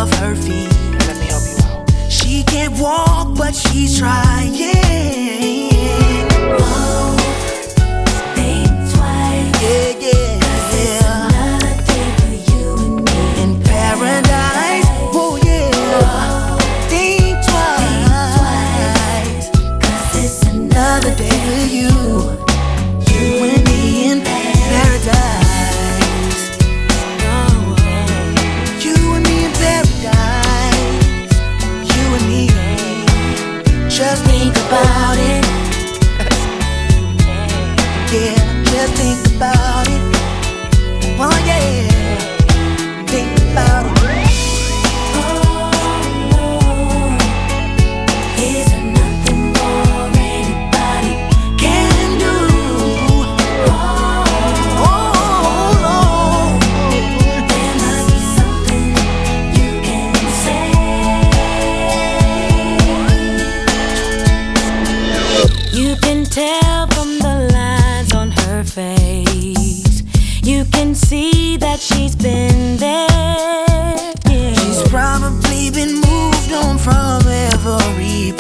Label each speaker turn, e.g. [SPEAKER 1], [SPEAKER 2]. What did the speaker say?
[SPEAKER 1] of her feet.
[SPEAKER 2] Let me help you out.
[SPEAKER 1] She can't walk, but she's trying.
[SPEAKER 3] Oh, think twice.
[SPEAKER 1] Yeah, yeah.
[SPEAKER 3] 'Cause it's another day for you and me
[SPEAKER 1] In paradise. Oh, yeah.
[SPEAKER 3] Oh,
[SPEAKER 1] Think twice.
[SPEAKER 3] 'cause it's another
[SPEAKER 1] Day
[SPEAKER 3] day
[SPEAKER 1] for you. You and me in paradise. Oh, you and me in paradise. You and me. Just think about it. Yeah, just think about it. Oh yeah, think about it.
[SPEAKER 3] Is there nothing more anybody
[SPEAKER 1] Can do.
[SPEAKER 3] oh,
[SPEAKER 1] Oh Lord,
[SPEAKER 3] there must be something you can say. You can tell from the lines on her face. You can see that she's been there. Yeah.
[SPEAKER 1] she's probably been moved on from every